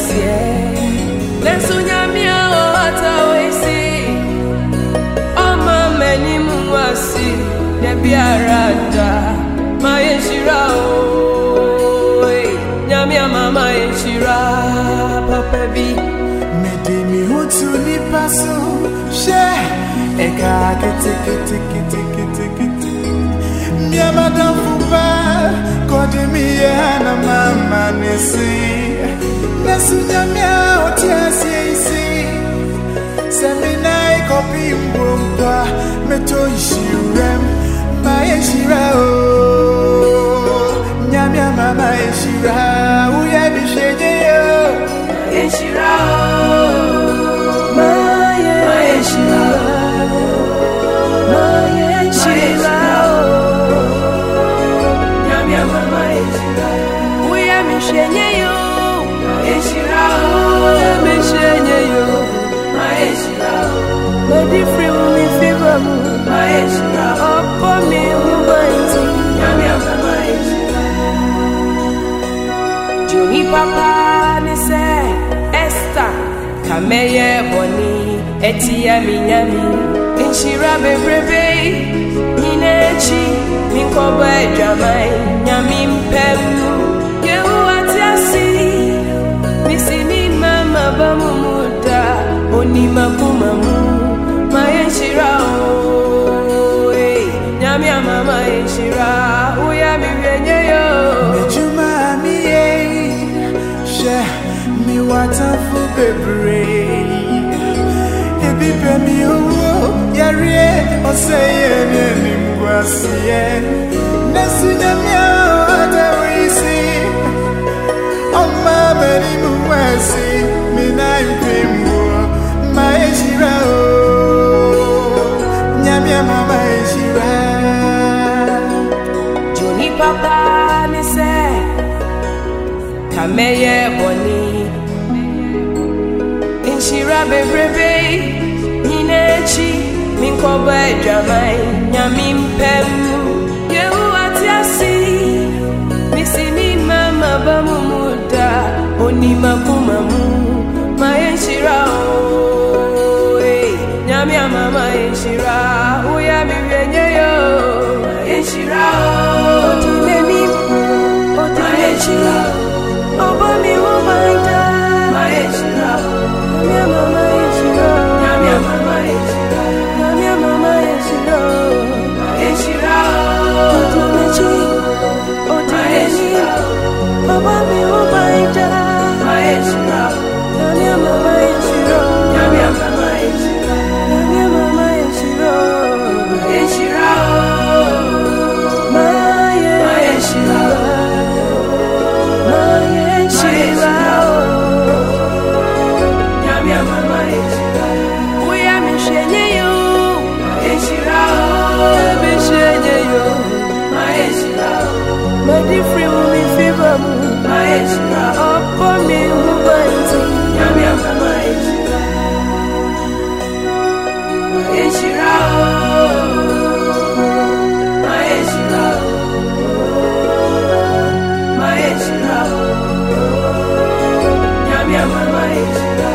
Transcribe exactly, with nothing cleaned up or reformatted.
Nesunyamia ata wesi Oma meni muwasi Nebiarada Ma yeshira Nyamia mama yeshira Papa bi Medimi hutu ni paso She Eka kete kete kete kete kete Mia madam fupa Kodi miye na mama nesi Nesunyamia otiasi isi Seminai kopi mbumpa Meto ishirem Ma yeshira o Nyamia mama yeshira Uye bishenye yo Yeshira Ma yeshira Ma yeshira Nyamia mama yeshira Uye bishenye yo Yeshira Uye bishenye yo Ma yeshira Ma difri umi fiba mu Ma yeshira Opo mi ubaiti Nyamia mama yeshira Juni papa ni se Esther Kameye boni Etia minyami Inshira bebrebe Ninechi Minkoba jamai Nyami mpemu Yehu atiasi Misi ni mama bamumuda Oni makumamu Mayenshira o Nyami mama yenshira Uya miwenye yo Mejuma miye She mi watafu bebre Ebi pe mi uwo Yariye oseye Neni mgwasiye Nesunyamia wata wisi Oma meni mwasi Mina yupimbo Ma yeshira o Nyamia mama yeshira Juni papa ni se Kameye boni Inshira bebrebe Ninechi Minkoba jamai Nyami mpemu Yehu atiasi Misi ni mama bamumuda Oni makumamu Mayenshira o Nyami mama yenshira Uya miwenye yo Mayenshira o Otuneni Otunechira Oba mi umaida Mayenshira Nyami mama yenshira Nyami mama yenshira Nyami mama yenshira Mayenshira Otunechi Otuneni Oba mi umaida Mayenshira Nyami mama yenshira Nyami mama yenshira Nyami mama yenshira Mayenshira Mayenshira Mayenshira Nyami mama yenshira Uya mishenye yo Mayenshira Mishenye yo Mayenshira Madifri umi fiba mu Mayenshira Opo mi ubaiti Nyami mama yenshira Mayenshira Mayenshira Mayenshira Nyami mama yenshira